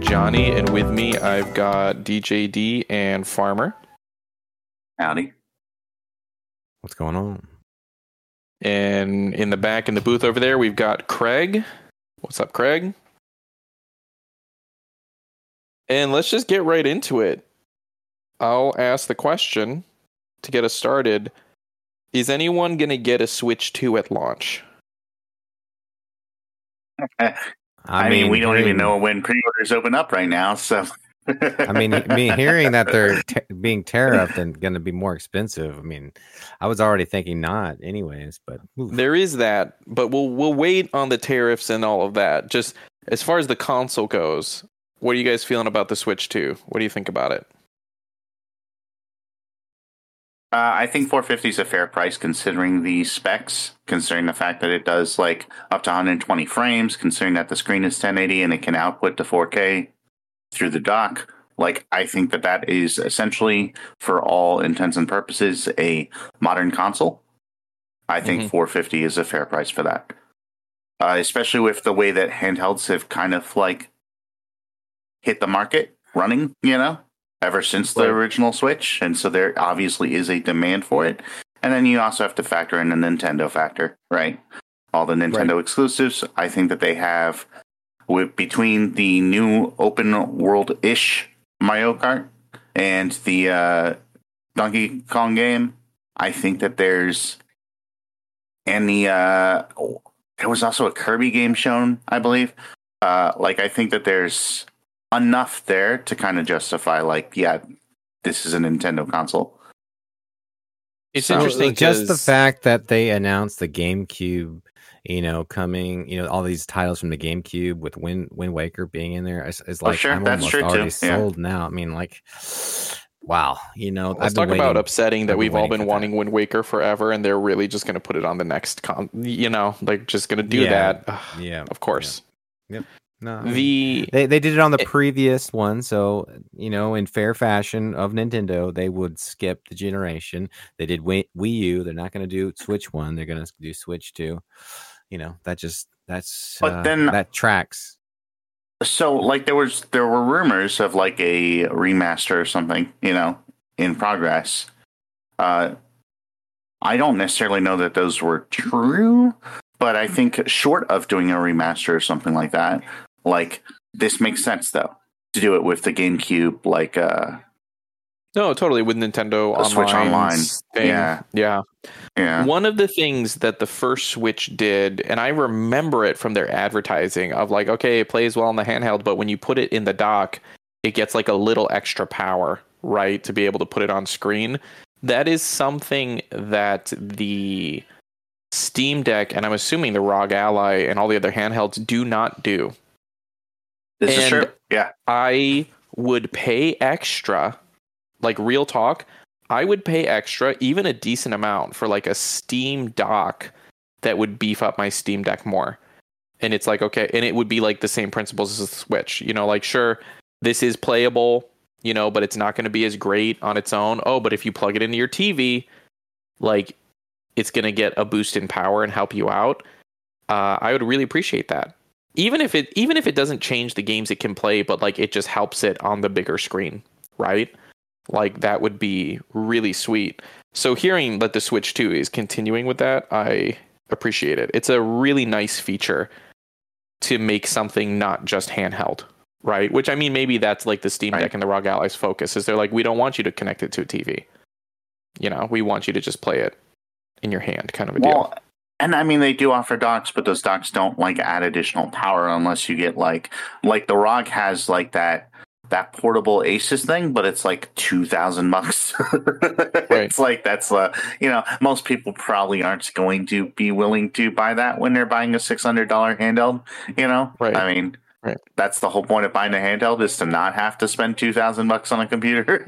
Johnny, and with me I've got DJD and Farmer. Howdy. What's going on? And in the back in the booth over there, we've got Craig. What's up, Craig? And let's just get right into it. I'll ask the question to get us started. Is anyone going to get a Switch 2 at launch? I mean, we don't even know when pre-orders open up right now, so... I mean, hearing that they're being tariffed and going to be more expensive, I mean, I was already thinking not anyways, but... Oof. There is that, but we'll wait on the tariffs and all of that. Just as far as the console goes, what are you guys feeling about the Switch 2? What do you think about it? I think $450 is a fair price considering the specs, considering the fact that it does like up to 120 frames, considering that the screen is 1080 and it can output to 4K through the dock. Like, I think that is essentially, for all intents and purposes, a modern console. I think $450 is a fair price for that. Especially with the way that handhelds have kind of like hit the market running, ever since the original Switch. And so there obviously is a demand for it. And then you also have to factor in the Nintendo factor, right? All the Nintendo exclusives. I think that they have, between the new open world-ish Mario Kart and the Donkey Kong game, I think that there's, and there was also a Kirby game shown, I believe. I think that there's enough there to kind of justify, this is a Nintendo console. It's interesting, just the fact that they announced the GameCube, coming, all these titles from the GameCube with Wind Waker being in there is like, sure. I'm That's almost true already too. sold now. I mean, wow, let's talk about upsetting that we've all been wanting Wind Waker forever, and they're really just going to put it on the next just going to do that. Yeah, of course. Yep. No, they did it on the previous one, so in fair fashion of Nintendo, they would skip the generation. They did Wii U. They're not going to do Switch 1. They're going to do Switch 2. That tracks. So there were rumors of like a remaster or something, in progress. I don't necessarily know that those were true, but I think short of doing a remaster or something like that, this makes sense though to do it with the GameCube, no, totally, with Nintendo Online. Switch Online. Yeah. One of the things that the first Switch did, and I remember it from their advertising of okay, it plays well on the handheld, but when you put it in the dock, it gets a little extra power, right, to be able to put it on screen. That is something that the Steam Deck, and I'm assuming the ROG Ally and all the other handhelds do not do. This is true. Yeah. I would pay extra, real talk, I would pay extra, even a decent amount, for a Steam dock that would beef up my Steam Deck more. And it's okay, and it would be the same principles as the Switch. Sure, this is playable, but it's not going to be as great on its own. Oh, but if you plug it into your TV, it's going to get a boost in power and help you out. I would really appreciate that. Even if it doesn't change the games it can play, but it just helps it on the bigger screen, right? That would be really sweet. So hearing that the Switch 2 is continuing with that, I appreciate it. It's a really nice feature to make something not just handheld, right? Which, I mean, maybe that's the Steam Deck and the ROG Ally's focus is they're we don't want you to connect it to a TV. We want you to just play it in your hand, kind of a deal. And I mean, they do offer docks, but those docks don't add additional power unless you get the ROG has that portable Asus thing, but it's $2,000. Right. It's that's most people probably aren't going to be willing to buy that when they're buying a $600 handheld. Right. I mean, that's the whole point of buying a handheld, is to not have to spend $2,000 on a computer.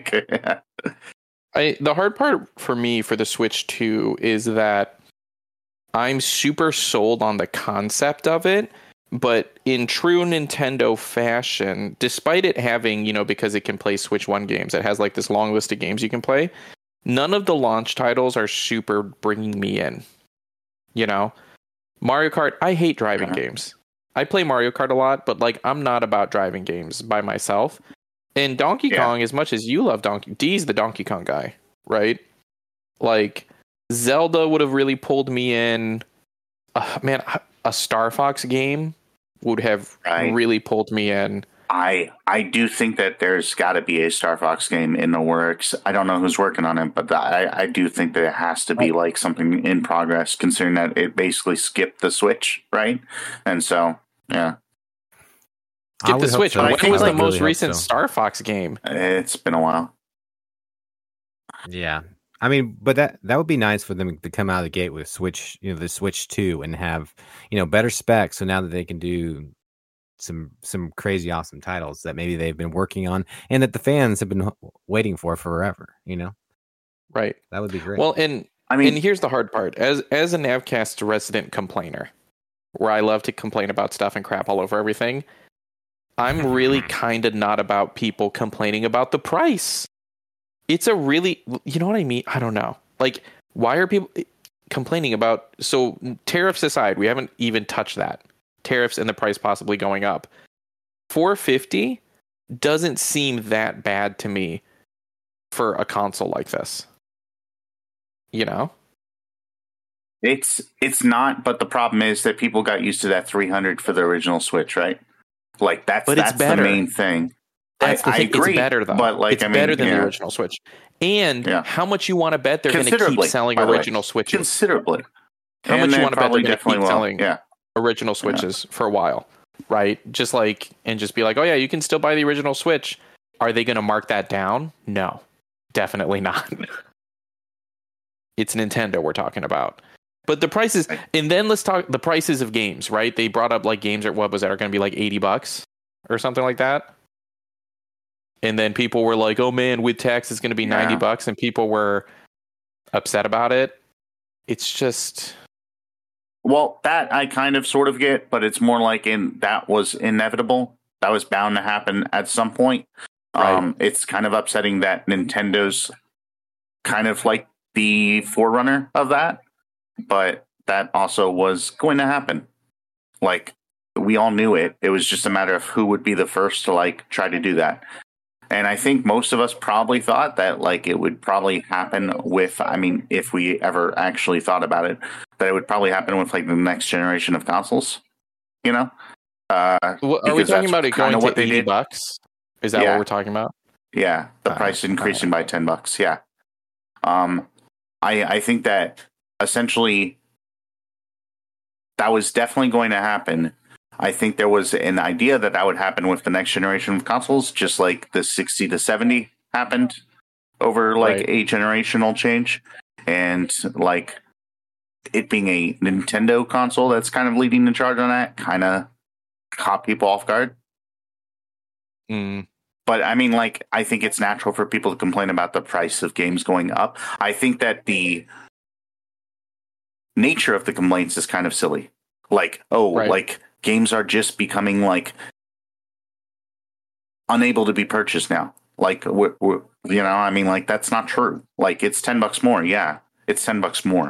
The hard part for me for the Switch 2 is that I'm super sold on the concept of it, but in true Nintendo fashion, despite it having, because it can play Switch 1 games, it has this long list of games you can play, none of the launch titles are super bringing me in. Mario Kart, I hate driving games. I play Mario Kart a lot, but like I'm not about driving games by myself. And Donkey Kong, as much as you love D's the Donkey Kong guy, right? Like Zelda would have really pulled me in. Man, a Star Fox game would have really pulled me in. I do think that there's got to be a Star Fox game in the works. I don't know who's working on it, but I do think that it has to be like something in progress, considering that it basically skipped the Switch, right? And so, yeah. Skip the Switch. So. When was the most recent Star Fox game? It's been a while. Yeah. I mean, but that would be nice for them to come out of the gate with Switch, the Switch 2 and have, better specs. So now that they can do some crazy awesome titles that maybe they've been working on and that the fans have been waiting for forever, Right. That would be great. Well, and here's the hard part. As a Navcast resident complainer, where I love to complain about stuff and crap all over everything, I'm really kind of not about people complaining about the price. It's a really, you know what I mean? I don't know. Like, why are people complaining about, so tariffs aside, we haven't even touched that. Tariffs and the price possibly going up. $450 doesn't seem that bad to me for a console like this. It's not, but the problem is that people got used to that $300 for the original Switch, right? Like that's the main thing. That's the thing. Agree, it's better though. But like, it's better than the original Switch. And how much you want to bet they're going to keep selling original Switches? Considerably. How much you want to bet they're going to keep selling Yeah. original Switches for a while, right? Just be like, oh yeah, you can still buy the original Switch. Are they going to mark that down? No, definitely not. It's Nintendo we're talking about. But the prices, and then let's talk the prices of games, right? They brought up like games are going to be like $80 or something like that. And then people were like, oh man, with tax it's going to be $90, and people were upset about it. It's just, well, that I kind of sort of get, but it's more like that was inevitable. That was bound to happen at some point. Right. It's kind of upsetting that Nintendo's kind of like the forerunner of that, but that also was going to happen. Like, we all knew it. It was just a matter of who would be the first to like try to do that. And I think most of us probably thought that like it would probably happen with, if we ever actually thought about it, that it would probably happen with like the next generation of consoles, Are we talking about it going to $80? Is that what we're talking about? Yeah. The price increasing by $10. Yeah. I think that essentially that was definitely going to happen. I think there was an idea that would happen with the next generation of consoles, just like the 60 to 70 happened over like a generational change. And like it being a Nintendo console that's kind of leading the charge on that kind of caught people off guard. But I think it's natural for people to complain about the price of games going up. I think that the nature of the complaints is kind of silly. Like, like games are just becoming like unable to be purchased now. Like, like that's not true. Like, it's $10 more. Yeah, it's $10 more.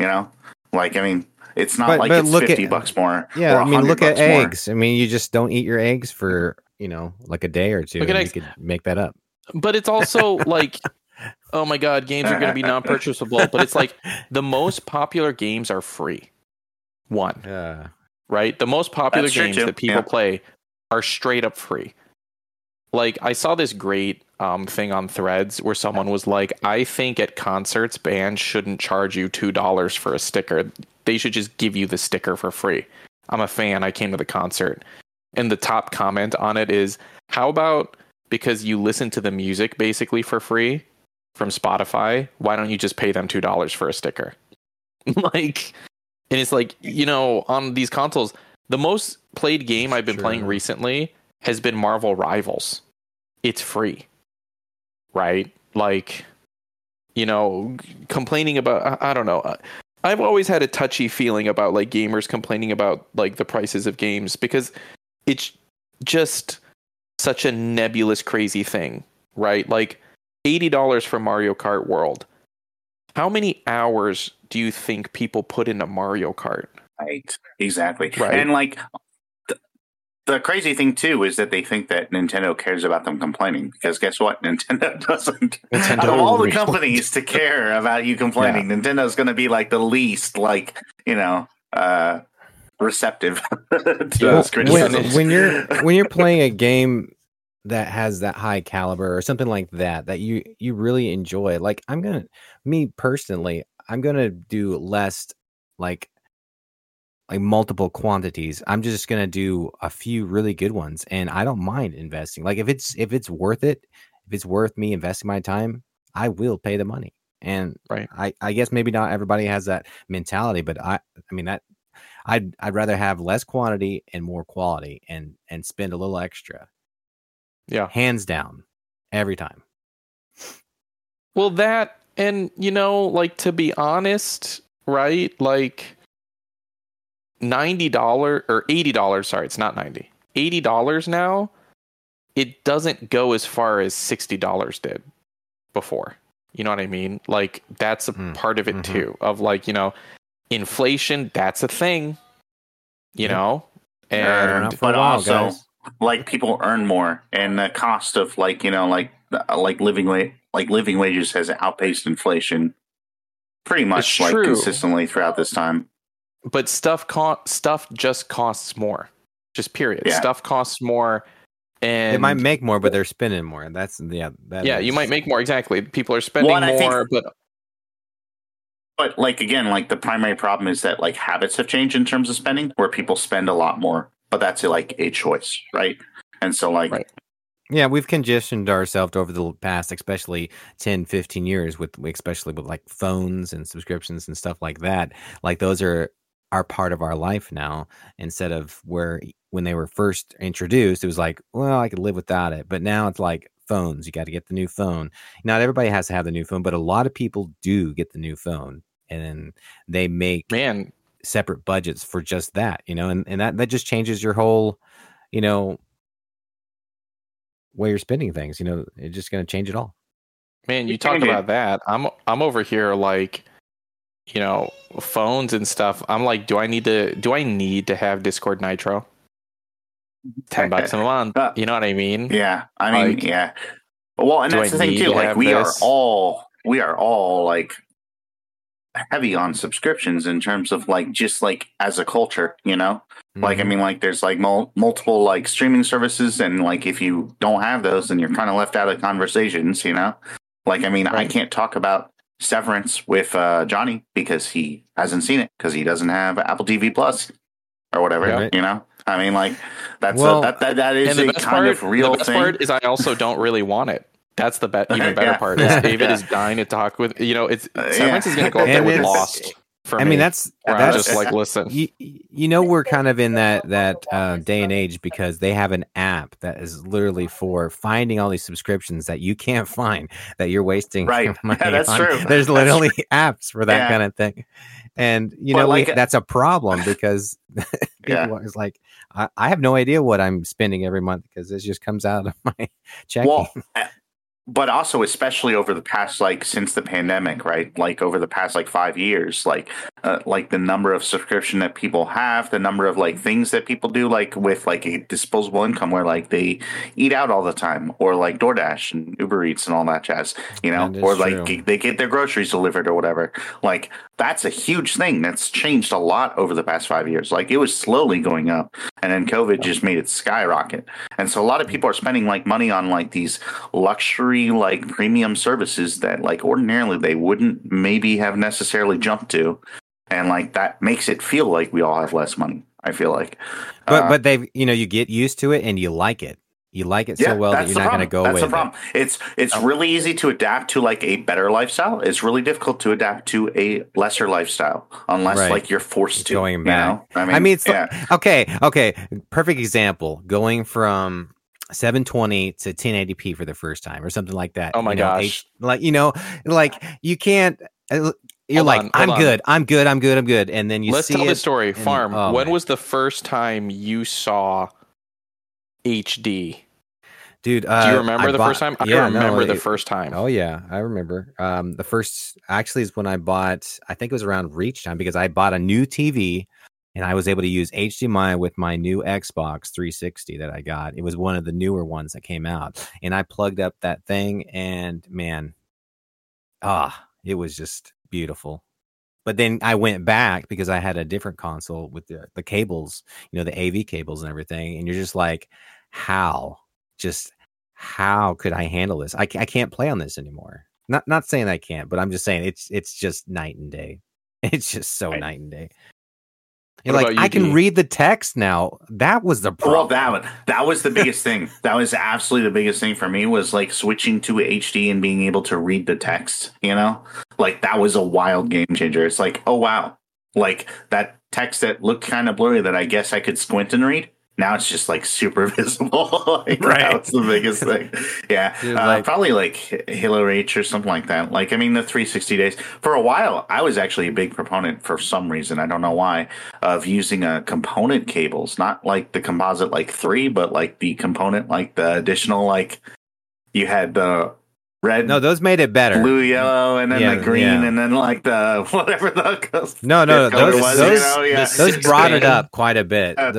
It's not like it's $50 more. Yeah, look at eggs. You just don't eat your eggs for like a day or two. You could make that up. But it's also like, oh my god, games are going to be non-purchasable. But it's like the most popular games are free. Right? The most popular games that people play are straight up free. Like, I saw this great thing on Threads where someone was like, I think at concerts, bands shouldn't charge you $2 for a sticker. They should just give you the sticker for free. I'm a fan. I came to the concert. And the top comment on it is, how about because you listen to the music basically for free from Spotify, why don't you just pay them $2 for a sticker? Like... And it's like, on these consoles, the most played game I've been playing recently has been Marvel Rivals. It's free. Right? Like, complaining about, I don't know. I've always had a touchy feeling about like gamers complaining about like the prices of games because it's just such a nebulous, crazy thing. Right? Like $80 for Mario Kart World. How many hours do you think people put into Mario Kart? Right, exactly. Right. And like The crazy thing too is that they think that Nintendo cares about them complaining, because guess what? Nintendo doesn't. Nintendo Out of all the really- companies to care about you complaining, Nintendo's going to be like the least, like, receptive to those criticisms. when you're playing a game that has that high caliber or something like that you really enjoy, like me personally, I'm gonna do less like multiple quantities. I'm just gonna do a few really good ones, and I don't mind investing. Like if it's worth it, if it's worth me investing my time, I will pay the money. And Right. I guess maybe not everybody has that mentality, but I mean that I'd rather have less quantity and more quality, and spend a little extra. Yeah. Hands down, every time. Well, that, and like, to be honest, right? Like $90 or $80. Sorry, it's not 90. $80 now. It doesn't go as far as $60 did before. You know what I mean? Like, that's a part of it too. Of like, inflation. That's a thing. And But also, guys, like, people earn more, and the cost of living wages has outpaced inflation pretty much consistently throughout this time. But stuff just costs more. Just period. Yeah. Stuff costs more, and they might make more, but they're spending more. And that's you might make more. Exactly. People are spending more, But like, again, like, the primary problem is that, like, habits have changed in terms of spending, where people spend a lot more, but that's like a choice, right? And so, like, right. Yeah, we've conditioned ourselves over the past, especially 10, 15 years, especially with like phones and subscriptions and stuff like that. Like, those are part of our life now, instead of when they were first introduced, it was like, well, I could live without it. But now it's like phones. You got to get the new phone. Not everybody has to have the new phone, but a lot of people do get the new phone, and then they make separate budgets for just that, and that just changes your whole, way you're spending things. It's just going to change it all. Man, you talk about that. I'm over here like, phones and stuff. I'm like, do I need to have Discord Nitro? $10 a month. You know what I mean? Yeah. I mean, like, yeah. Well, and that's the thing too. Like, we are all like heavy on subscriptions in terms of like, just like as a culture, Like, I mean, like, there's like multiple like streaming services, and like, if you don't have those, then you're kind of left out of conversations, Like, I mean, right. I can't talk about Severance with Johnny because he hasn't seen it, because he doesn't have Apple TV Plus or whatever, I mean, like, that is a kind of real thing. The best part is I also don't really want it. That's the even better part. Is David is dying to talk with, Severance is going to go up there with Lost. I mean, that's just like, listen. We're kind of in that day and age, because they have an app that is literally for finding all these subscriptions that you can't find, that you're wasting money that's on. True. There's literally apps for that kind of thing, and that's a problem, because people is like, I have no idea what I'm spending every month, because this just comes out of my checking. Well, but also, especially over the past, like, since the pandemic, right? Like, over the past, like, 5 years, like the number of subscription that people have, the number of, like, things that people do, like, with, like, a disposable income, where, like, they eat out all the time, or, like, DoorDash and Uber Eats and all that jazz, or, like, they get their groceries delivered or whatever. Like, that's a huge thing that's changed a lot over the past 5 years. Like, it was slowly going up, and then COVID just made it skyrocket. And so a lot of people are spending, like, money on, like, these luxury, like, premium services that, like, ordinarily they wouldn't maybe have necessarily jumped to, and like, that makes it feel like we all have less money, I feel like. But they've, you get used to it, and you like it. You like it so well that you're not going to go away. That's the problem. It's really easy to adapt to, like, a better lifestyle. It's really difficult to adapt to a lesser lifestyle, unless like, you're forced to. Going back. I mean, it's like, okay. Perfect example. Going from 720 to 1080p for the first time, or something like that. Oh my gosh! Like you can't. You're I'm good, and then let's tell the story. Farm. When was the first time you saw HD? Dude, do you remember the first time? I remember the first time. Oh yeah, I remember. The first actually is when I bought. I think it was around Reach time, because I bought a new TV and I was able to use HDMI with my new Xbox 360 that I got. It was one of the newer ones that came out, and I plugged up that thing, and man, it was just beautiful. But then I went back because I had a different console with the cables, the AV cables and everything, and you're just like, how could I handle this? I can't play on this anymore. Not saying I can't, but I'm just saying it's just night and day. It's just so night and day. You're like, I can read the text now. That was the problem. Well, that was the biggest thing. That was absolutely the biggest thing for me, was like switching to HD and being able to read the text, Like, that was a wild game changer. It's like, oh, wow. Like, that text that looked kind of blurry that I guess I could squint and read, now it's just like super visible. Like, right. That was the biggest thing. Yeah. Dude, probably like Halo Reach or something like that. Like, I mean, the 360 days. For a while, I was actually a big proponent, for some reason, I don't know why, of using component cables. Not like the composite like 3, but like the component, like the additional, like you had the red. No, those made it better. Blue, yellow, and then the green, and then like the whatever the no, those brought it up quite a bit. But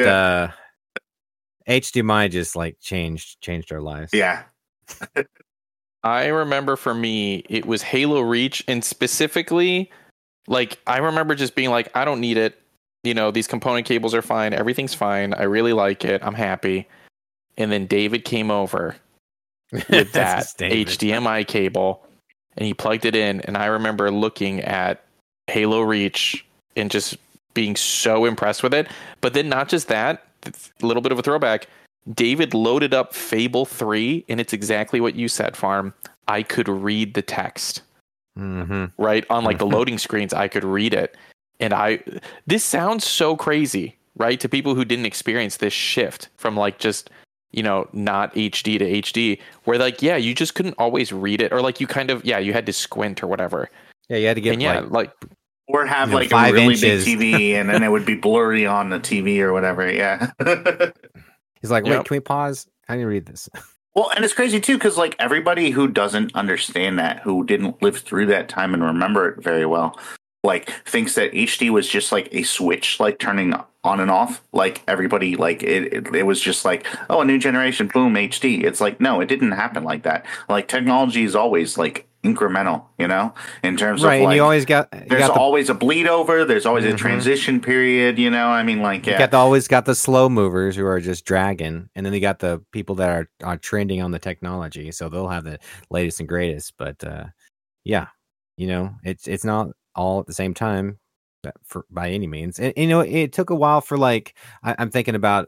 HDMI just like changed our lives. Yeah. I remember for me, it was Halo Reach, and specifically, like, I remember just being like, I don't need it. These component cables are fine. Everything's fine. I really like it. I'm happy. And then David came over with that HDMI cable, and he plugged it in. And I remember looking at Halo Reach and just being so impressed with it. But then not just that, a little bit of a throwback. David loaded up Fable 3, and it's exactly what you said, Farm. I could read the text. Mm-hmm. Right? On like the loading screens, I could read it. And this sounds so crazy, right? To people who didn't experience this shift from like just, not HD to HD, where like, yeah, you just couldn't always read it, or like you kind of, you had to squint or whatever. Yeah, you had to get or have like a really big TV, and then it would be blurry on the TV or whatever. Yeah. He's like, wait, can we pause? I need to read this. Well, and it's crazy too, because like everybody who doesn't understand that, who didn't live through that time and remember it very well, like thinks that HD was just like a switch, like turning on and off. Like everybody, like it was just like, oh, a new generation, boom, HD. It's like, no, it didn't happen like that. Like technology is always like incremental, in terms of like, and you always there's always a bleed over. There's always a transition period, I mean, like, yeah. Always got the slow movers who are just dragging, and then you got the people that are trending on the technology, so they'll have the latest and greatest. But it's not all at the same time by any means. And it took a while for like I'm thinking about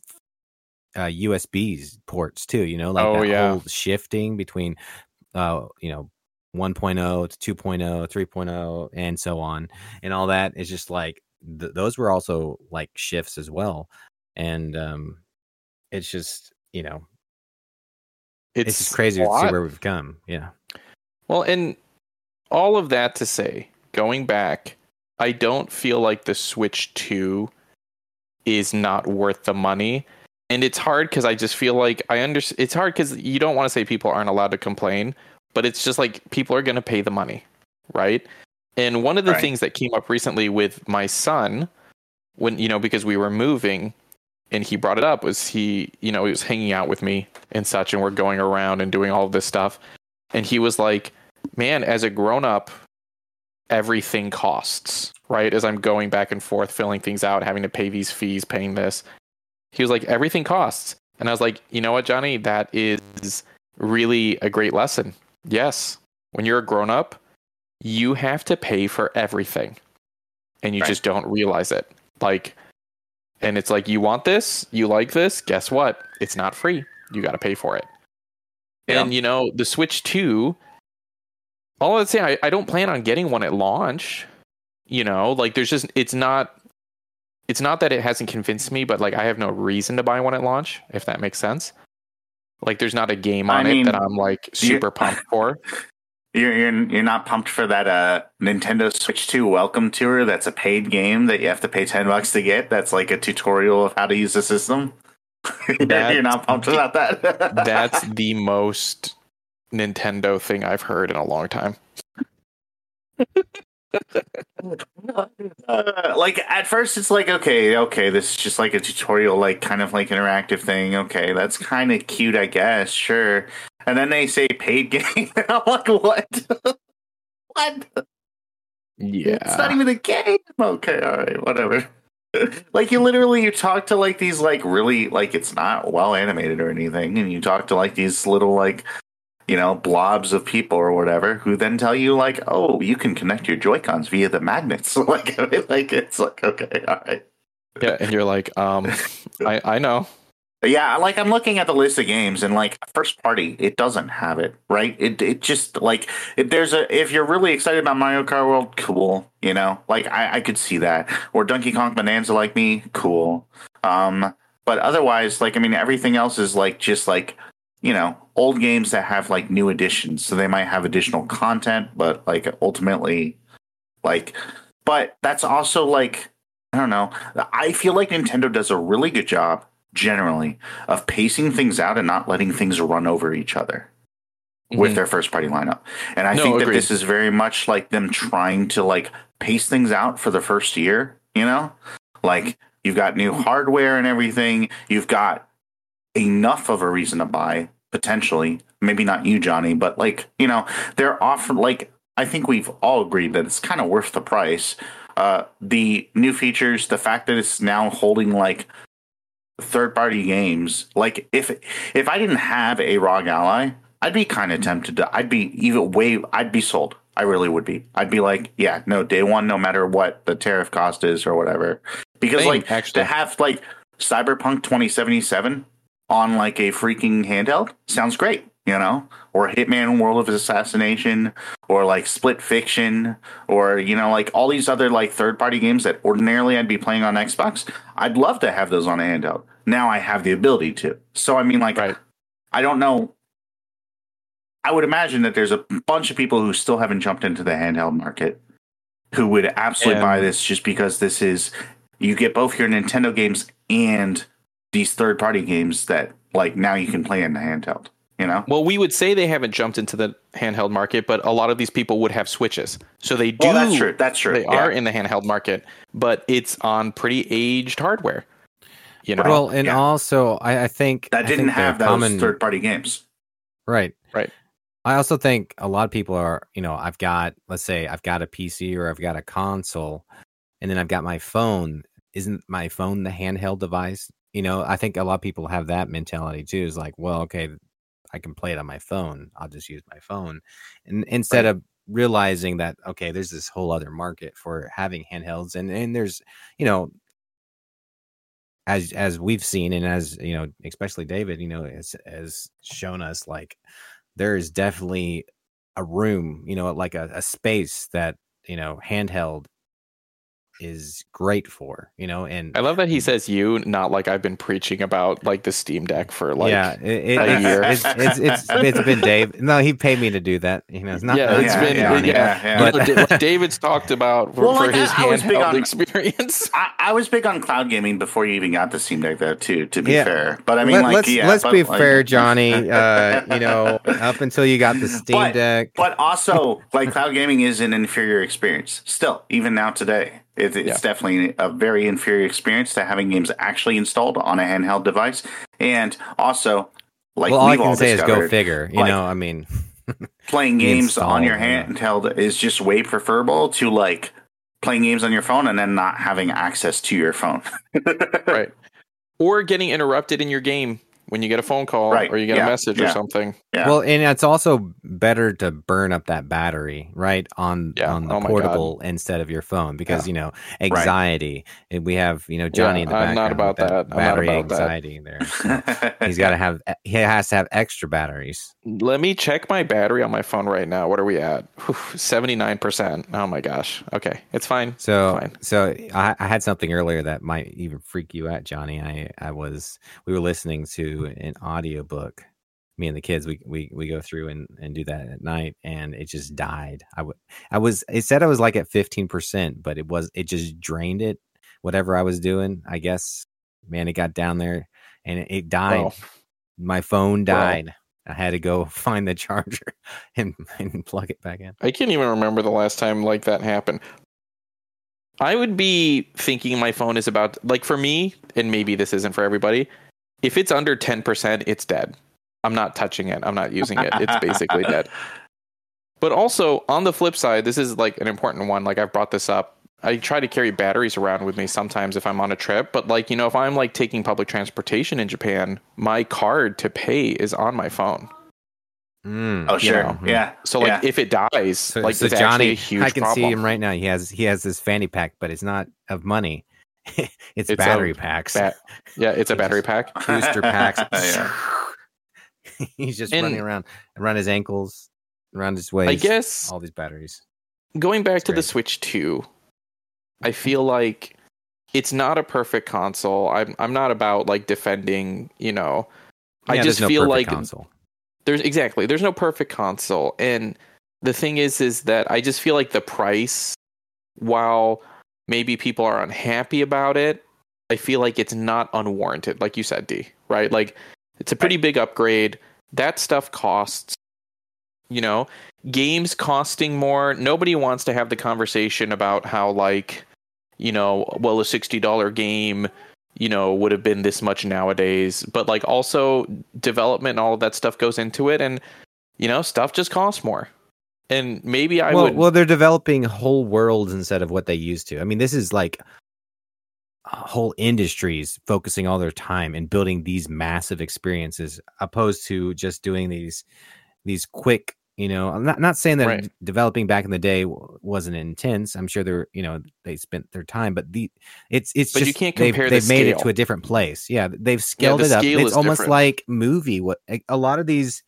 USB ports too. Whole shifting between 1.0 to 2.0, 3.0, and so on, and all that is just like those were also like shifts as well. And it's just it's just crazy to see where we've come. Yeah. Well, and all of that to say, going back, I don't feel like the Switch 2 is not worth the money. And it's hard because I just feel like it's hard because you don't want to say people aren't allowed to complain, but it's just like people are going to pay the money, right? And one of the things that came up recently with my son, when because we were moving, and he brought it up, was he was hanging out with me and such, and we're going around and doing all of this stuff, and he was like, "Man, as a grown up, everything costs, right? As I'm going back and forth, filling things out, having to pay these fees, paying this." He was like, "Everything costs," and I was like, "You know what, Johnny? That is really a great lesson. Yes, when you're a grown up, you have to pay for everything, and you just don't realize it. Like, and it's like, you want this, you like this. Guess what? It's not free. You got to pay for it." Yeah. And the Switch 2. All I'd say, I don't plan on getting one at launch. Like there's just it's not that it hasn't convinced me, but like I have no reason to buy one at launch, if that makes sense. Like there's not a game on it that I'm like super pumped for. You're not pumped for that Nintendo Switch 2 welcome tour that's a paid game that you have to pay $10 to get. That's like a tutorial of how to use the system. You're not pumped about that. That's the most Nintendo thing I've heard in a long time. Like at first it's like okay, this is just like a tutorial, like kind of like interactive thing. Okay, that's kind of cute, I guess. Sure. And then they say paid game, and I'm like, what? What? It's not Yeah. even a game. Okay, all right, whatever. Like you talk to like these like really like it's not well animated or anything, and you talk to like these little like blobs of people or whatever who then tell you like, oh, you can connect your Joy-Cons via the magnets. Like, like it's like, okay, all right. Yeah, and you're like, I know. Yeah, like I'm looking at the list of games and like first party, it doesn't have it, right? It just like if you're really excited about Mario Kart World, cool, like I could see that. Or Donkey Kong Bonanza like me, cool. But otherwise, like I mean everything else is like just like old games that have like new additions. So they might have additional content, but like ultimately but that's also like I don't know. I feel like Nintendo does a really good job generally of pacing things out and not letting things run over each other with their first party lineup. And I think that this is very much like them trying to like pace things out for the first year, like you've got new hardware and everything. You've got enough of a reason to buy potentially, maybe not you, Johnny, but like, they're often like, I think we've all agreed that it's kind of worth the price. The new features, the fact that it's now holding like third party games, like if I didn't have a ROG Ally, I'd be kind of tempted to, I'd be sold. I really would be. I'd be like, yeah, no, day one, no matter what the tariff cost is or whatever. Because to have like Cyberpunk 2077 on like a freaking handheld sounds great, or Hitman World of Assassination or like Split Fiction or, like all these other like third party games that ordinarily I'd be playing on Xbox. I'd love to have those on a handheld. Now I have the ability to. So, I mean, like, right. I don't know. I would imagine that there's a bunch of people who still haven't jumped into the handheld market who would absolutely buy this just because this is, you get both your Nintendo games and these third party games that like now you can play in the handheld, Well, we would say they haven't jumped into the handheld market, but a lot of these people would have Switches. So they do. Well, that's true. They are in the handheld market, but it's on pretty aged hardware. Well, and also I think that didn't have those third party games. Right. Right. I also think a lot of people are, I've got a PC or I've got a console and then I've got my phone. Isn't my phone the handheld device? I think a lot of people have that mentality too. Is like, well, okay, I can play it on my phone. I'll just use my phone. And instead of realizing that, okay, there's this whole other market for having handhelds and there's, as we've seen and as, especially David, has shown us like there is definitely a room, like a space that, handheld is great for, and I love that he says you, not like I've been preaching about like the Steam Deck for like a year. It's been Dave. No, he paid me to do that. It's not. But David's talked about for his handheld experience. I was big on cloud gaming before you even got the Steam Deck, though. To be fair, but I mean, let's be fair, Johnny. Up until you got the Steam Deck, but also like cloud gaming is an inferior experience still, even now today. It's definitely a very inferior experience to having games actually installed on a handheld device. And also, like, all I can say is go figure. I mean, playing games on your handheld is just way preferable to like playing games on your phone and then not having access to your phone. Right. Or getting interrupted in your game when you get a phone call or you get a message or something. Yeah. Well, and it's also better to burn up that battery, right, on the portable instead of your phone because, anxiety. And we have, Johnny in the background. I'm not about that. Battery anxiety there. So he has to have extra batteries. Let me check my battery on my phone right now. What are we at? 79%. Oh my gosh. Okay. It's fine. So I had something earlier that might even freak you out, Johnny. We were listening to an audiobook. Me and the kids, we go through and do that at night, and it just died. It said I was like at 15%, but it just drained it. Whatever I was doing, I guess, man, it got down there and it died. Well, my phone died. I had to go find the charger and plug it back in. I can't even remember the last time like that happened. I would be thinking my phone is about, like, for me, and maybe this isn't for everybody, if it's under 10%, it's dead. I'm not touching it. I'm not using it. It's basically dead. But also, on the flip side, this is like an important one. Like, I've brought this up. I try to carry batteries around with me sometimes if I'm on a trip. But, like, you know, if I'm like taking public transportation in Japan, my card to pay is on my phone. Oh, sure. know? Yeah. So, like, if it dies, So, like, so it's Johnny, actually a huge I can problem. see him right now. He has this fanny pack, but it's not of money. it's battery packs. Yeah, it's a battery pack. Booster packs. Yeah. He's just And- running around his ankles, around his waist. I guess all these batteries. going back to the great. Switch 2, I feel like it's not a perfect console. I'm not about like defending, you know. I Yeah, just there's no feel perfect like console. there's no perfect console. And the thing is that I just feel like the price, while maybe people are unhappy about it, I feel like it's not unwarranted, like you said, D, right? Like, it's a pretty big upgrade. That stuff costs, you know, games costing more. Nobody wants to have the conversation about how, like, you know, well, a $60 game, you know, would have been this much nowadays. But, like, also development and all of that stuff goes into it. And, you know, stuff just costs more. And maybe I would. Well, they're developing whole worlds instead of what they used to. I mean, this is like whole industries focusing all their time in building these massive experiences, opposed to just doing these quick. You know, I'm not saying that Right. developing back in the day wasn't intense. I'm sure they spent their time, but it's But just you can't compare they've the made it scale. to a different place. Yeah, they've scaled the it up. scale It's is almost different. like movie. What a lot of these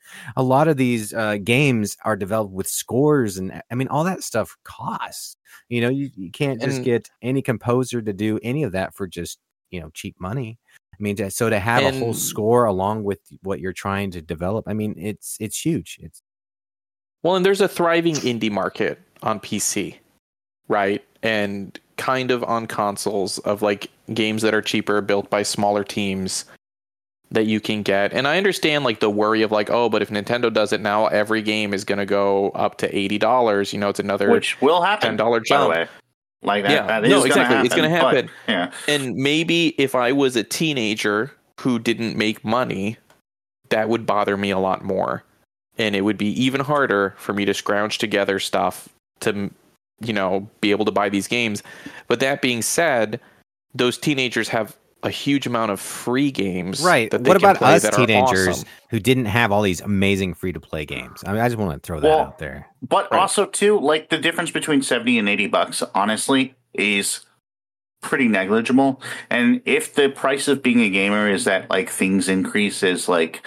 games are developed with scores, and I mean all that stuff costs. You know, you can't just And- get any composer to do any of that for just, you know, cheap money. I mean, to have a whole And- score along with what you're trying to develop, I mean, it's huge. Well, and there's a thriving indie market on PC, right? And kind of on consoles of like games that are cheaper, built by smaller teams that you can get. And I understand like the worry of like, oh, but if Nintendo does it now, every game is going to go up to $80. You know, it's another Which will happen, $10 by the jump. way. Like that. Yeah. That No, is exactly. Gonna It's gonna happen. happen. But, yeah. And maybe if I was a teenager who didn't make money, that would bother me a lot more. And it would be even harder for me to scrounge together stuff to, you know, be able to buy these games. But that being said, those teenagers have a huge amount of free games. Right. That they What can about play us that are teenagers awesome. who didn't have all these amazing free to play games? I mean, I just want to throw that Well, out there. But Right. also too, like the difference between $70 and $80, honestly, is pretty negligible. And if the price of being a gamer is that like things increase is like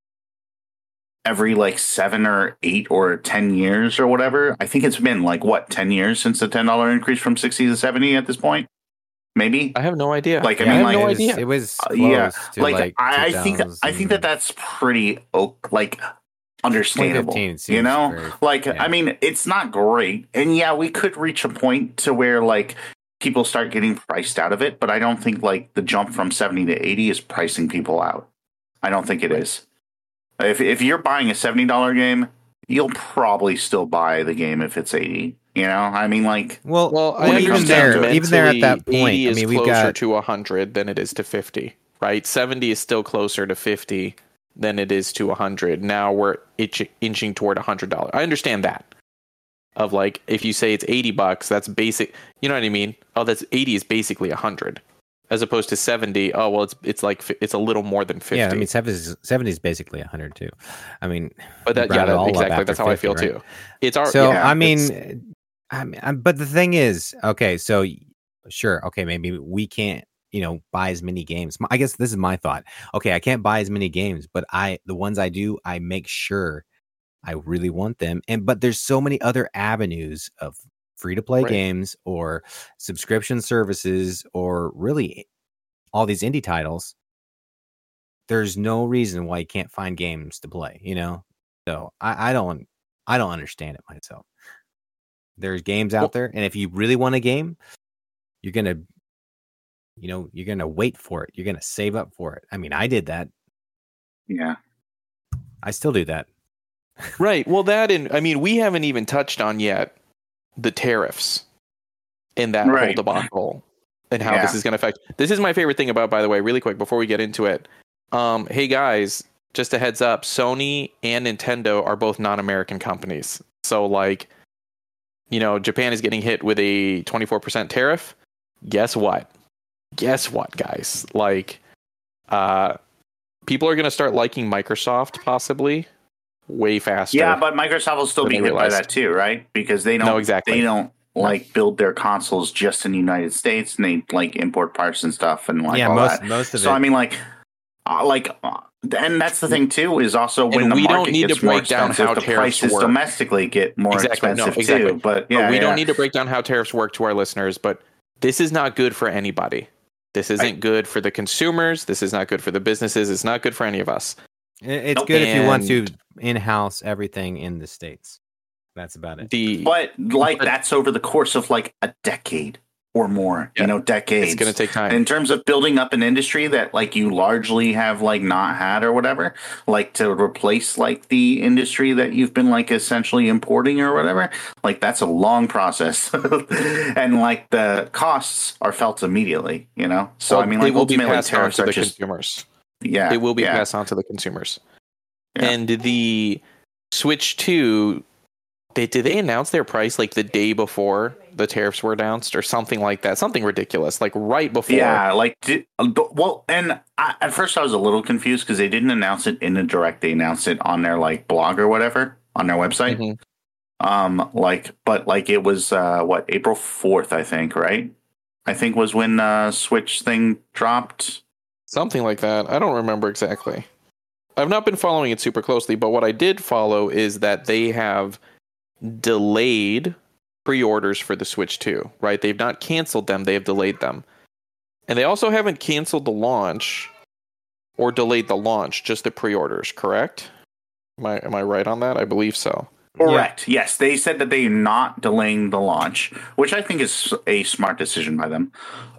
every like 7 or 8 or 10 years or whatever, I think it's been like what, 10 years since the $10 increase from 60 to 70 at this point? Maybe. I have no idea. Like, I I mean, have like, no it was, idea. It was close Yeah, to like I think 2000. that's pretty like understandable. 2015 You seems know, very- like yeah. I mean, it's not great, and yeah, we could reach a point to where like people start getting priced out of it, but I don't think like the jump from 70 to 80 is pricing people out. I don't think it is. If you're buying a $70 game, you'll probably still buy the game if it's 80. You know, I mean, like, Well, Well, I When it even comes down understand to it, even there at that mentally, point, 80 I is mean, we've closer got to 100 than it is to 50, right? 70 is still closer to 50 than it is to 100. Now we're inching toward $100. I understand that. Of like, if you say it's $80, that's basic. You know what I mean? Oh, that's 80 is basically 100, as opposed to 70. Oh, well, it's like it's a little more than 50. yeah. I mean, 70 is basically 100 too. I mean, but that you round it all up exactly. after That's how I 50, feel right? too. It's our So yeah, I it's- mean, but the thing is, okay, so sure, okay, maybe we can't, you know, buy as many games. I guess this is my thought. Okay, I can't buy as many games, but the ones I do, I make sure I really want them. But there's so many other avenues of free to play Right. games or subscription services or really all these indie titles. There's no reason why you can't find games to play, you know? So I don't understand it myself. There's games out there, and if you really want a game, you're gonna wait for it. You're gonna save up for it. I mean, I did that. yeah. I still do that. Right. Well, that and I mean, we haven't even touched on yet the tariffs in that whole debacle and how this is going to affect. This is my favorite thing about, by the way, really quick before we get into it. Hey guys, just a heads up, Sony and Nintendo are both non-American companies. So like, Japan is getting hit with a 24% tariff. Guess what? Guess what, guys? Like, people are going to start liking Microsoft possibly way faster. Yeah, but Microsoft will still be hit by that too, right? Because they don't. No, exactly. They don't build their consoles just in the United States, and they like import parts and stuff, and like all that. Most of it. So I mean, and that's the thing too is also when the market gets more expensive, the prices domestically get more expensive too. But we don't need to break down how tariffs work to our listeners. But this is not good for anybody. This isn't good for the consumers. This is not good for the businesses. It's not good for any of us. It's good if you want to in-house everything in the States. That's about it. But that's over the course of like a decade or more, decades. It's going to take time. In terms of building up an industry that like you largely have like not had or whatever, like to replace like the industry that you've been like essentially importing or whatever, like that's a long process. And like the costs are felt immediately, So I mean, like ultimately tariffs are just consumers. Yeah, it will be passed on to the consumers. Yeah. And the Switch 2, did they announce their price like the day before the tariffs were announced or something like that? Something ridiculous, like right before. Yeah, at first I was a little confused because they didn't announce it in the direct. They announced it on their like blog or whatever on their website. Mm-hmm. But it was April 4th, I think, right? I think was when Switch thing dropped. Something like that. I don't remember exactly. I've not been following it super closely, but what I did follow is that they have delayed pre-orders for the Switch 2, right? They've not canceled them, they have delayed them. And they also haven't canceled the launch or delayed the launch, just the pre-orders, correct? Am I right on that? I believe so. Correct. Yeah. Yes, they said that they're not delaying the launch, which I think is a smart decision by them.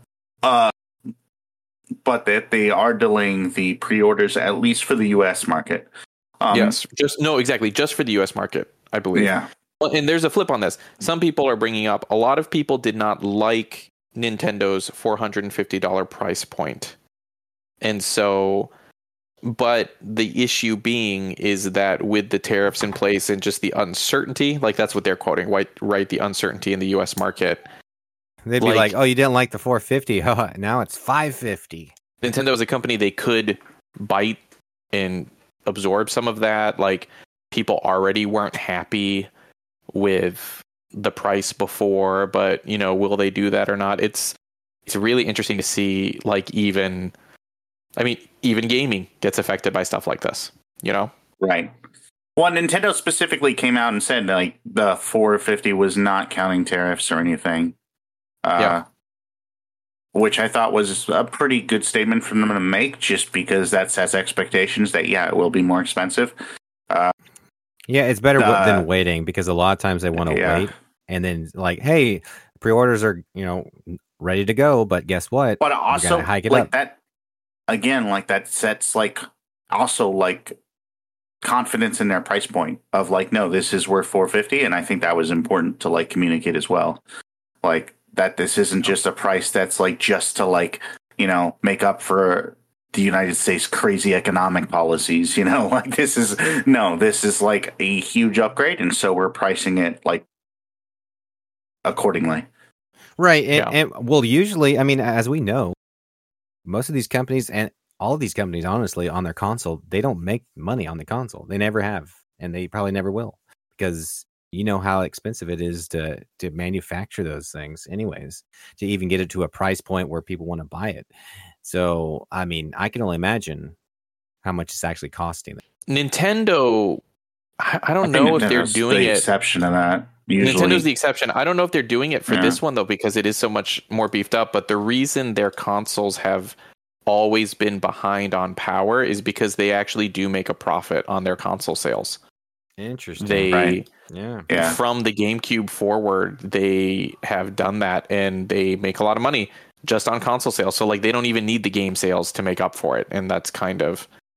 But that they are delaying the pre-orders, at least for the U.S. market. Yes, just for the U.S. market, I believe. Yeah. Well, and there's a flip on this. Some people are bringing up, a lot of people did not like Nintendo's $450 price point. And so, but the issue being is that with the tariffs in place and just the uncertainty, like that's what they're quoting, right? The uncertainty in the U.S. market. They'd be like, "Oh, you didn't like the 450? Now it's 550." Nintendo is a company they could bite and absorb some of that. Like people already weren't happy with the price before, but will they do that or not? It's really interesting to see. Like even gaming gets affected by stuff like this. Right. Well, Nintendo specifically came out and said like the 450 was not counting tariffs or anything. Which I thought was a pretty good statement for them to make, just because that sets expectations that it will be more expensive. It's better than waiting, because a lot of times they want to wait and then like, hey, pre-orders are ready to go, but guess what? But also hike it like up. That again, like that sets like also like confidence in their price point of like, no, this is worth 450, and I think that was important to like communicate as well, like that this isn't just a price that's like just to like make up for the United States crazy economic policies, like this is like a huge upgrade, and so we're pricing it like accordingly. Right. And well, usually, I mean, as we know, most of these companies and all of these companies, honestly, on their console, they don't make money on the console. They never have, and they probably never will, because how expensive it is to manufacture those things anyways, to even get it to a price point where people want to buy it. So, I mean, I can only imagine how much it's actually costing them. Nintendo, I don't know if they're doing the exception of that. Usually. Nintendo's the exception. I don't know if they're doing it for this one, though, because it is so much more beefed up. But the reason their consoles have always been behind on power is because they actually do make a profit on their console sales. Interesting. From the GameCube forward, they have done that, and they make a lot of money just on console sales. So like they don't even need the game sales to make up for it, and that's kind of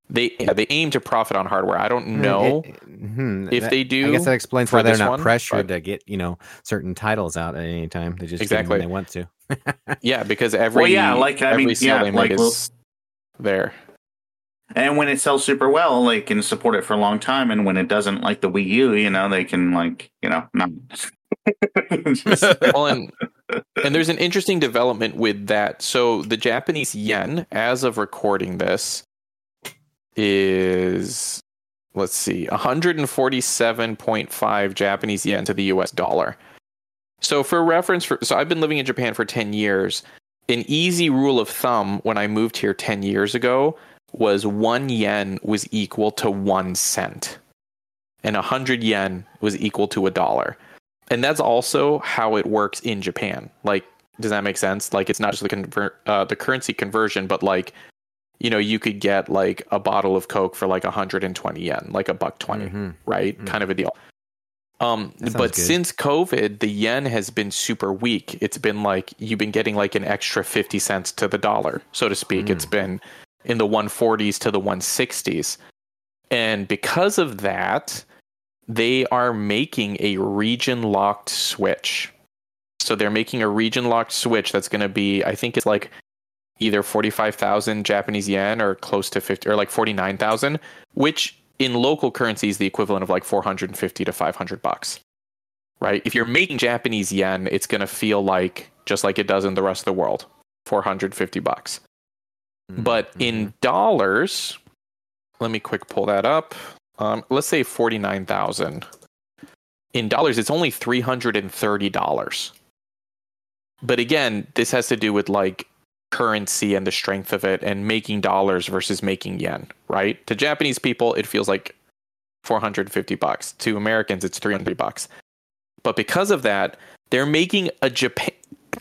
they aim to profit on hardware. I don't know if they do. I guess that explains for why they're this not one, pressured but- to get certain titles out at any time. They just get them Exactly. when they want to. Yeah, because every sale they make is there. And when it sells super well, they can support it for a long time. And when it doesn't, like the Wii U, they can not. Well, and there's an interesting development with that. So the Japanese yen, as of recording this, is, let's see, 147.5 Japanese yen to the US dollar. So for reference, so I've been living in Japan for 10 years. An easy rule of thumb when I moved here 10 years ago was 1 yen was equal to 1 cent. And 100 yen was equal to $1. And that's also how it works in Japan. Like, does that make sense? Like, it's not just the currency conversion, but like, you could get like a bottle of Coke for like 120 yen, like $1.20, right? Mm-hmm. Kind of a deal. But good. Since COVID, the yen has been super weak. It's been like you've been getting like an extra 50 cents to the dollar, so to speak. It's been in the 140s to the 160s. And because of that, they are making a region-locked switch. So they're making a region-locked switch that's going to be, I think it's like either 45,000 Japanese yen or close to 50, or like 49,000, which in local currency is the equivalent of like 450 to $500, right? If you're making Japanese yen, it's going to feel like, just like it does in the rest of the world, $450. But in dollars, let me quick pull that up. Let's say 49,000. In dollars, it's only $330. But again, this has to do with like currency and the strength of it and making dollars versus making yen, right? To Japanese people, it feels like $450. To Americans, it's $300. But because of that, they're making a Japan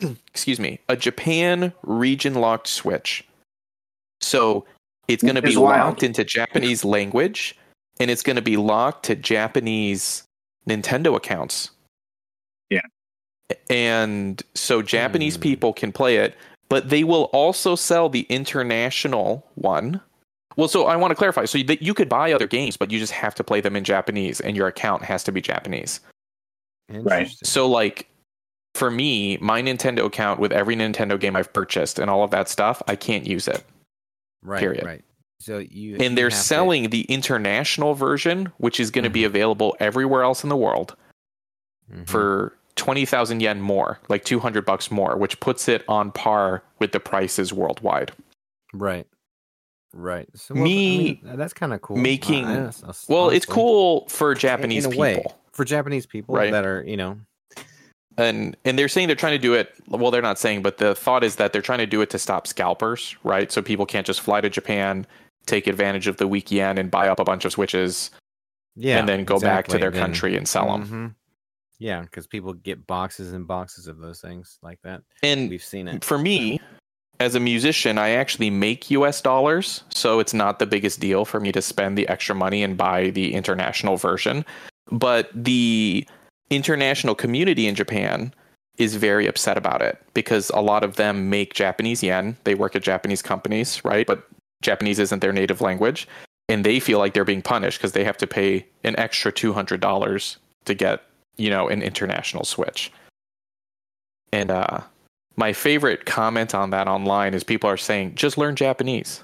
region locked switch. So it's going to be locked into Japanese language, and it's going to be locked to Japanese Nintendo accounts. Yeah. And so Japanese people can play it, but they will also sell the international one. Well, so I want to clarify. So that you could buy other games, but you just have to play them in Japanese, and your account has to be Japanese. Right. So like, for me, my Nintendo account with every Nintendo game I've purchased and all of that stuff, I can't use it. Right. Period. Right. So they're selling the international version, which is going to be available everywhere else in the world for 20,000 yen more, like $200 more, which puts it on par with the prices worldwide. Right. Right. So that's kind of cool. It's cool for Japanese in a people. Way, for Japanese people that are, And they're saying they're trying to do it. Well, they're not saying, but the thought is that they're trying to do it to stop scalpers, right? So people can't just fly to Japan, take advantage of the weak yen, and buy up a bunch of Switches, and then go back to their country and sell them. Yeah, because people get boxes and boxes of those things like that. And we've seen it. For me, as a musician, I actually make US dollars, so it's not the biggest deal for me to spend the extra money and buy the international version. But the international community in Japan is very upset about it because a lot of them make Japanese yen. They work at Japanese companies, right? But Japanese isn't their native language. And they feel like they're being punished because they have to pay an extra $200 to get, an international Switch. And my favorite comment on that online is people are saying, just learn Japanese.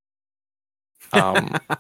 I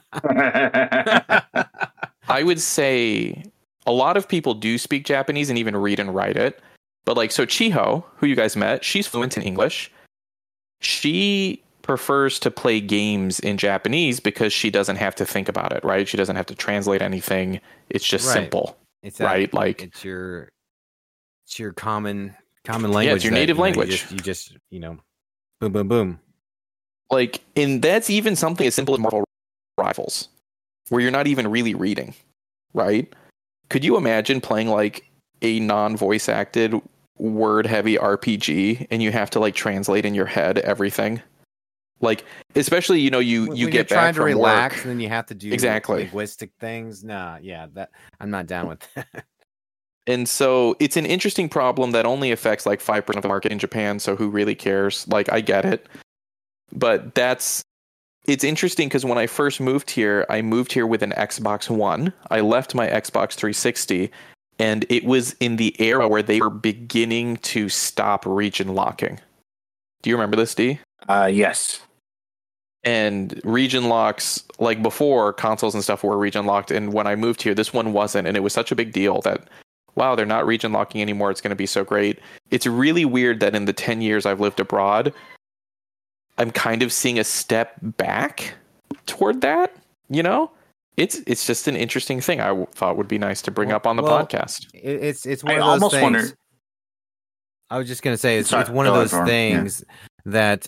would say a lot of people do speak Japanese and even read and write it. But so Chiho, who you guys met, she's fluent in English. She prefers to play games in Japanese because she doesn't have to think about it, right? She doesn't have to translate anything. It's just simple, right? It's your common language. Yeah, it's your native language. You just boom, boom, boom. And that's even something as simple as Marvel Rivals, where you're not even really reading, right? Could you imagine playing a non-voice acted word heavy RPG and you have to translate in your head everything? Especially, you get back trying to from relax work. And then you have to do linguistic things. Nah, yeah, that I'm not down with that. And so it's an interesting problem that only affects 5% of the market in Japan. So who really cares? I get it. But it's interesting because when I first moved here, I moved here with an Xbox One. I left my Xbox 360, and it was in the era where they were beginning to stop region locking. Do you remember this, D? Yes. And region locks, like before, consoles and stuff were region locked. And when I moved here, this one wasn't. And it was such a big deal that, wow, they're not region locking anymore. It's going to be so great. It's really weird that in the 10 years I've lived abroad, I'm kind of seeing a step back toward that, you know? It's just an interesting thing I thought would be nice to bring up on the podcast. It's one of those things. I was just going to say, it's one of those things that,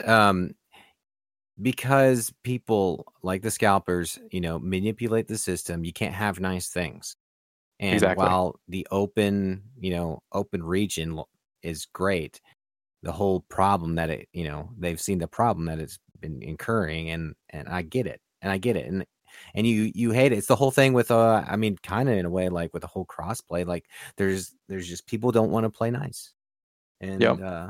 because people like the scalpers, manipulate the system, you can't have nice things. And while the open region is great, the whole problem that they've seen the problem that it's been incurring, and I get it. And you hate it. It's the whole thing with kind of in a way like with the whole crossplay. Like there's just people don't want to play nice, and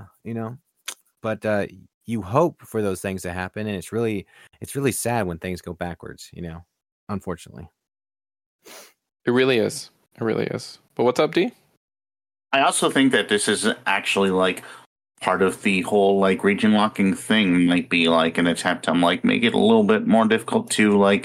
but you hope for those things to happen, and it's really sad when things go backwards. Unfortunately, it really is. It really is. But what's up, D? I also think that this is actually like part of the whole like region locking thing. Might be like an attempt to like make it a little bit more difficult to like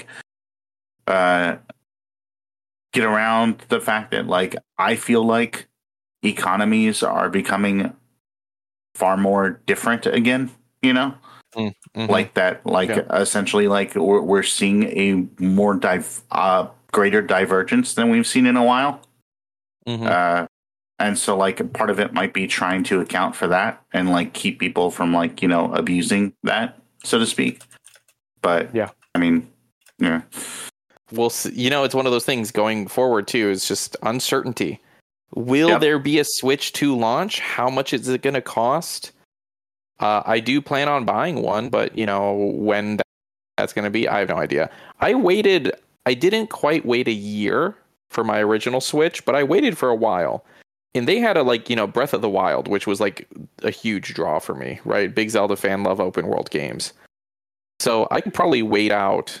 get around the fact that like I feel like economies are becoming far more different again. Like that, like essentially, like we're seeing a more greater divergence than we've seen in a while. And so like part of it might be trying to account for that and like keep people from like, abusing that, so to speak. But I mean, yeah. We'll see. It's one of those things going forward too, is just uncertainty. Will there be a Switch 2 launch? How much is it going to cost? I do plan on buying one, but when that's going to be, I have no idea. I didn't quite wait a year for my original Switch, but I waited for a while. And they had Breath of the Wild, which was like a huge draw for me, right? Big Zelda fan, love open world games. So I could probably wait out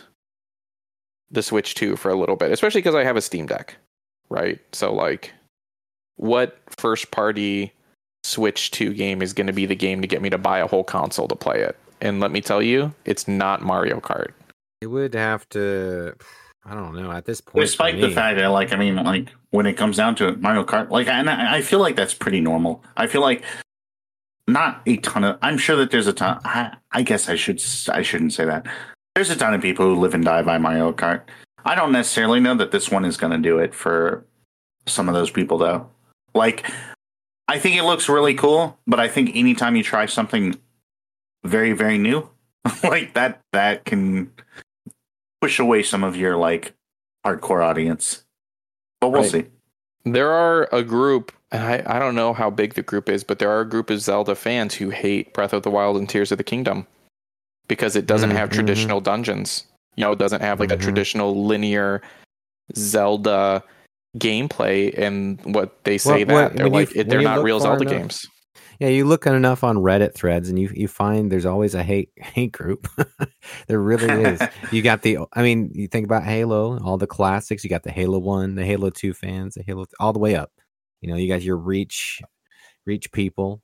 the Switch 2 for a little bit, especially because I have a Steam Deck, right? So like, what first party Switch 2 game is going to be the game to get me to buy a whole console to play it? And let me tell you, it's not Mario Kart. It would have to, I don't know, at this point. Despite the fact that, when it comes down to it, Mario Kart, and I feel like that's pretty normal. I feel like not a ton of, I'm sure that there's a ton, I guess I shouldn't say that. There's a ton of people who live and die by Mario Kart. I don't necessarily know that this one is going to do it for some of those people, though. Like, I think it looks really cool, but I think anytime you try something very, very new, like that can push away some of your like hardcore audience. But we'll see. There are a group, and I don't know how big the group is, but there are a group of Zelda fans who hate Breath of the Wild and Tears of the Kingdom because it doesn't have traditional dungeons. It doesn't have like a traditional linear Zelda gameplay, and what they say they're not real Zelda games. Yeah, you look enough on Reddit threads, and you find there's always a hate group. There really is. You got you think about Halo, all the classics. You got the Halo 1, the Halo 2 fans, the Halo all the way up. You got your Reach people.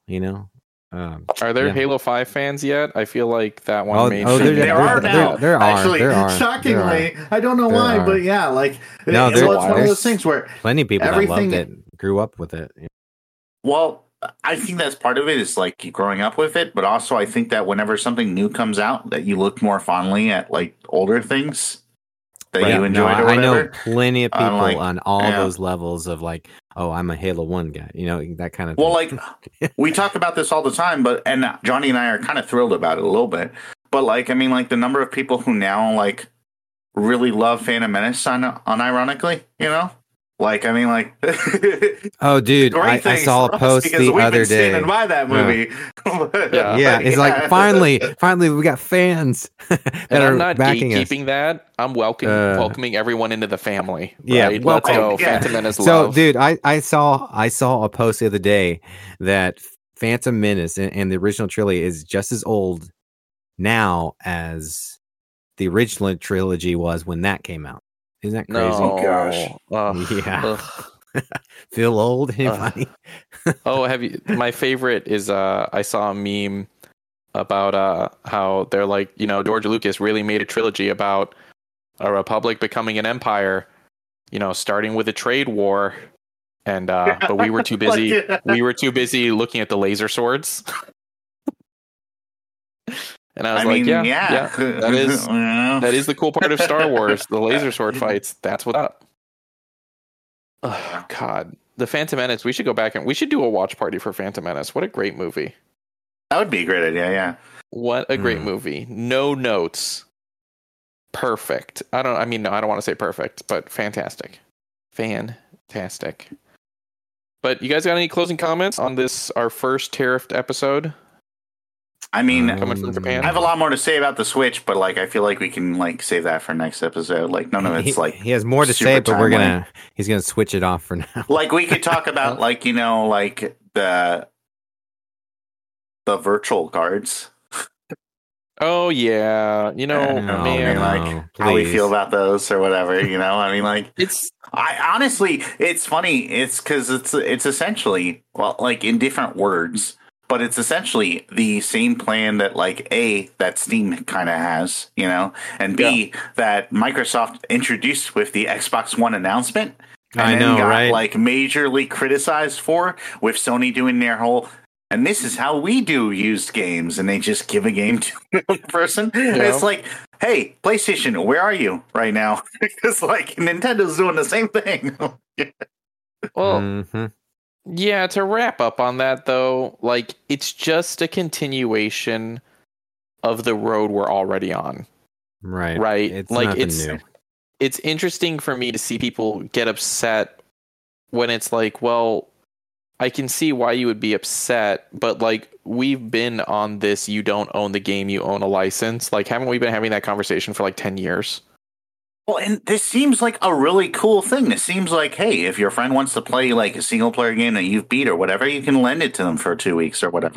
Are there Halo 5 fans yet? I feel like that one made. There are now. There are. Shockingly, I don't know why, but yeah, like no, it's one of those things where plenty of people that loved it, grew up with it. Well, I think that's part of it is like growing up with it, but also I think that whenever something new comes out, that you look more fondly at like older things that you enjoyed or whatever. I know plenty of people on all those levels of like, oh, I'm a Halo 1 guy, that kind of thing. Well, like we talk about this all the time, and Johnny and I are kind of thrilled about it a little bit. But like, I mean, like the number of people who now like really love Phantom Menace unironically, Like, I mean, like, oh, dude, I saw a post the other day. Standing by that movie. It's like finally, we got fans that and are I'm not backing gatekeeping us. that. I'm welcoming everyone into the family. Yeah, right? Let's go. Yeah. Phantom Menace So, love. dude, I saw a post the other day that Phantom Menace and the original trilogy is just as old now as the original trilogy was when that came out. Isn't that crazy? No, gosh. Yeah. Ugh. Feel old? Anybody? Oh, have you? My favorite is I saw a meme about how they're like, George Lucas really made a trilogy about a republic becoming an empire, starting with a trade war, and but we were too busy. We were too busy looking at the laser swords. And I was yeah, that is the cool part of Star Wars, the laser sword fights. That's what's up. Oh, God. The Phantom Menace, we should go back and we should do a watch party for Phantom Menace. What a great movie. That would be a great idea, yeah. What a great movie. No notes. Perfect. I don't want to say perfect, but fantastic. Fantastic. But you guys got any closing comments on this, our first tariffed episode? I mean, coming from Japan. I have a lot more to say about the Switch, but I feel like we can save that for next episode. None of it's he has more to say, but he's gonna switch it off for now. We could talk about the virtual cards. Oh yeah, how we feel about those or whatever. It's honestly, it's funny. It's because it's essentially in different words. But it's essentially the same plan that that Steam kind of has, and B, that Microsoft introduced with the Xbox One announcement. And got majorly criticized for, with Sony doing their whole, and this is how we do used games, and they just give a game to a person. Yeah. It's hey, PlayStation, where are you right now? Because Nintendo's doing the same thing. Well. Mm-hmm. Yeah, to wrap up on that, though, it's just a continuation of the road we're already on. Right. Right? It's nothing new. It's interesting for me to see people get upset when it's well, I can see why you would be upset, but we've been on this, you don't own the game, you own a license. Haven't we been having that conversation for 10 years? Well, and this seems like a really cool thing. This seems hey, if your friend wants to play a single player game that you've beat or whatever, you can lend it to them for 2 weeks or whatever,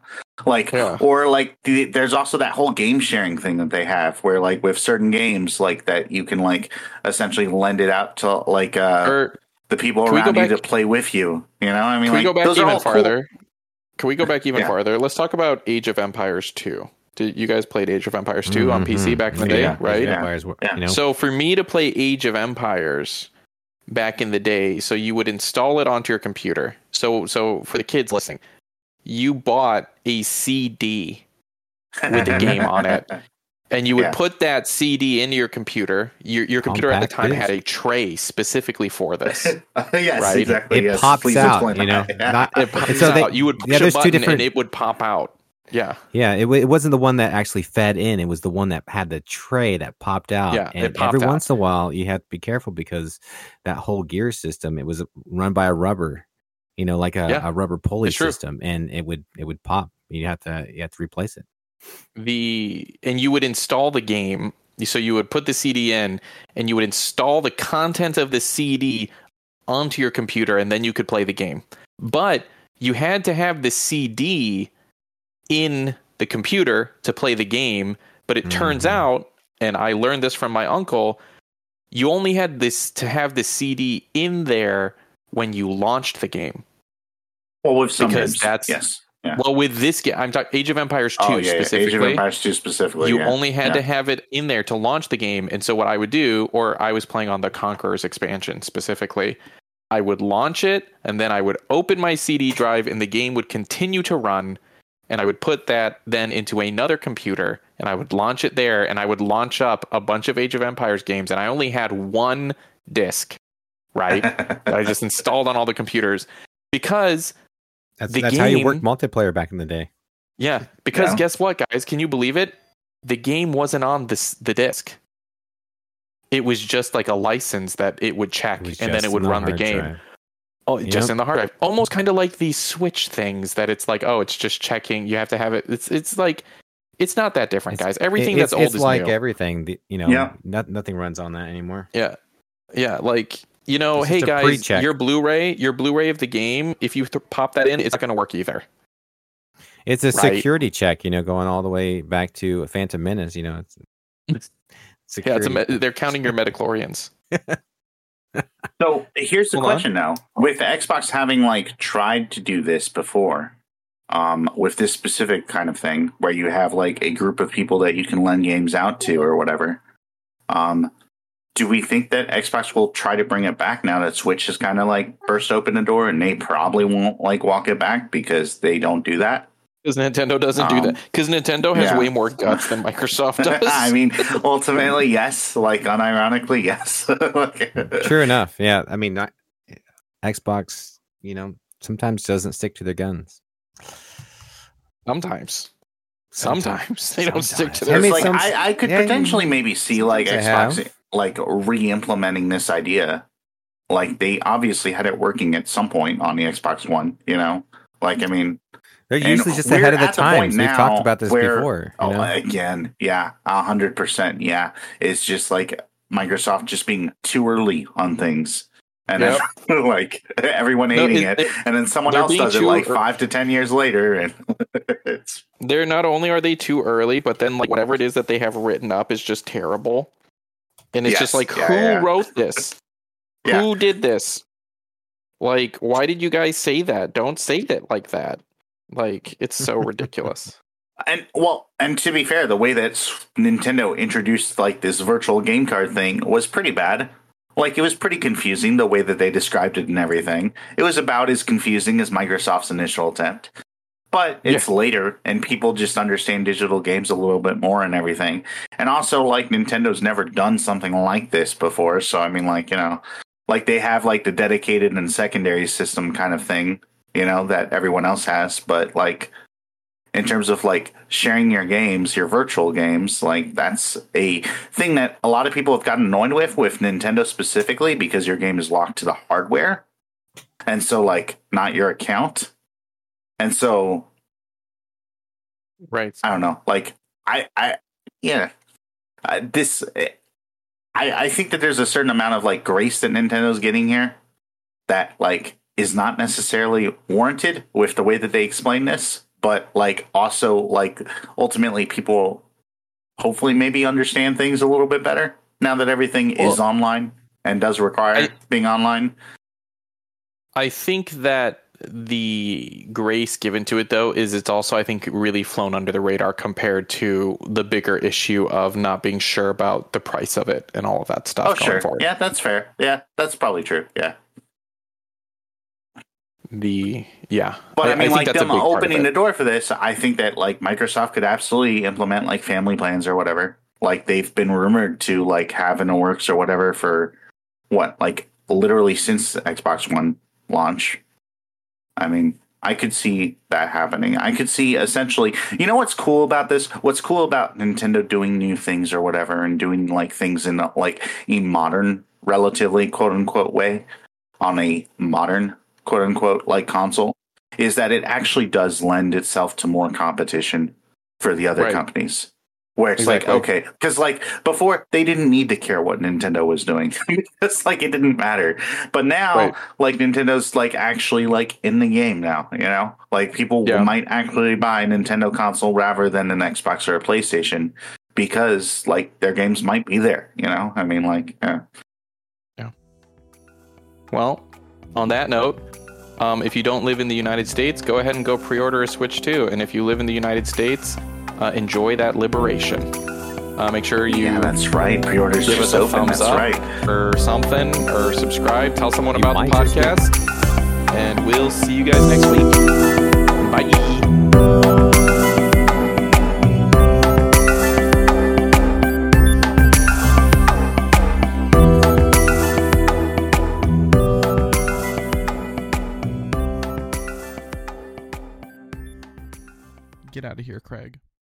Or there's also that whole game sharing thing that they have where with certain games that you can essentially lend it out to the people around you to play with you. Can we go back even farther? Cool. Can we go back even farther? Let's talk about Age of Empires 2. You guys played Age of Empires 2 on PC back in the day, right? Yeah. So for me to play Age of Empires back in the day, so you would install it onto your computer. So for the kids listening, you bought a CD with a game on it, and you would put that CD into your computer. Your computer at the time had a tray specifically for this. Yes, right? Exactly. It pops out, It pops out. You would push a button and it would pop out. Yeah. Yeah, it wasn't the one that actually fed in. It was the one that had the tray that popped out. Yeah, and every once in a while, you have to be careful because that whole gear system, it was run by a rubber, a rubber pulley system, and it would pop. You have to replace it. And you would install the game. So you would put the CD in, and you would install the content of the CD onto your computer, and then you could play the game. But you had to have the CD in the computer to play the game, but it turns out, and I learned this from my uncle, you only had to have the CD in there when you launched the game. Well, with some because games, that's yes. Yeah. Well, with this game, I'm talking Age of Empires 2 specifically. Age of Empires 2 specifically. You only had to have it in there to launch the game, and so what I would do, or I was playing on the Conquerors expansion specifically, I would launch it, and then I would open my CD drive, and the game would continue to run. And I would put that then into another computer, and I would launch it there, and I would launch up a bunch of Age of Empires games, and I only had one disc, right? that I just installed on all the computers because that's how you worked multiplayer back in the day. Yeah, because guess what, guys? Can you believe it? The game wasn't on the disc. It was just a license that it would check, and then it would run the game. Drive. Oh, just in the hard drive. Almost kind of like these Switch things that it's it's just checking. You have to have it. It's not that different, guys. Everything that's old is new. It's like everything. Nothing runs on that anymore. Yeah. Yeah. Hey guys, pre-check. your Blu-ray of the game, if you pop that in, it's not going to work either. It's a security check, going all the way back to Phantom Menace. Security. They're counting your metachlorians. So here's the Hold on. question now. With Xbox having like tried to do this before, with this specific kind of thing where you have like a group of people that you can lend games out to or whatever, do we think that Xbox will try to bring it back now that Switch has kind of like burst open the door, and they probably won't like walk it back because they don't do that? Because Nintendo doesn't do that. Because Nintendo has way more guts than Microsoft does. I mean, ultimately, yes. Like, unironically, yes. True enough. Yeah. I mean, Xbox, sometimes doesn't stick to their guns. Sometimes they don't stick to their. I mean, I could potentially maybe see like Xbox like re-implementing this idea. Like, they obviously had it working at some point on the Xbox One. Like, I mean. They're usually just ahead of the times. We've talked about this before. Again, yeah, 100%. Yeah, it's just like Microsoft just being too early on things, and then, like everyone hating it, and then someone else does it like 5 to 10 years later, and they're not only are they too early, but then like whatever it is that they have written up is just terrible, and it's just like who wrote this? Who did this? Like, why did you guys say that? Don't say that like that. Like, it's so ridiculous. And to be fair, the way that Nintendo introduced like this virtual game card thing was pretty bad. Like, it was pretty confusing the way that they described it and everything. It was about as confusing as Microsoft's initial attempt. But it's later, and people just understand digital games a little bit more and everything. And also, like, Nintendo's never done something like this before. So, I mean, like, like they have like the dedicated and secondary system kind of thing. That everyone else has, but like in terms of like sharing your games, your virtual games, like that's a thing that a lot of people have gotten annoyed with Nintendo specifically, because your game is locked to the hardware. And so like not your account. And so, right. I don't know. Like I think that there's a certain amount of like grace that Nintendo's getting here that like is not necessarily warranted with the way that they explain this, but like also like ultimately people hopefully maybe understand things a little bit better now that everything is online and does require being online. I think that the grace given to it though is it's also, I think, really flown under the radar compared to the bigger issue of not being sure about the price of it and all of that stuff. Going forward. Yeah, that's fair. Yeah, that's probably true. Yeah. But I mean, like them opening the door for this, I think that like Microsoft could absolutely implement like family plans or whatever. Like they've been rumored to like have in the works or whatever for like literally since the Xbox One launch. I mean, I could see that happening. I could see essentially, what's cool about this? What's cool about Nintendo doing new things or whatever and doing like things in like a modern, relatively quote unquote way on a modern quote unquote like console is that it actually does lend itself to more competition for the other companies, where it's like, okay, because like before they didn't need to care what Nintendo was doing. It's like it didn't matter. But now like Nintendo's like actually like in the game now, like people might actually buy a Nintendo console rather than an Xbox or a PlayStation because like their games might be there, I mean, like well, on that note, if you don't live in the United States, go ahead and go pre-order a Switch 2. And if you live in the United States, enjoy that liberation. Make sure you that's right. Pre-orders give us a thumbs up or something, or subscribe. Tell someone about the podcast. And we'll see you guys next week. Bye. Get out of here, Craig.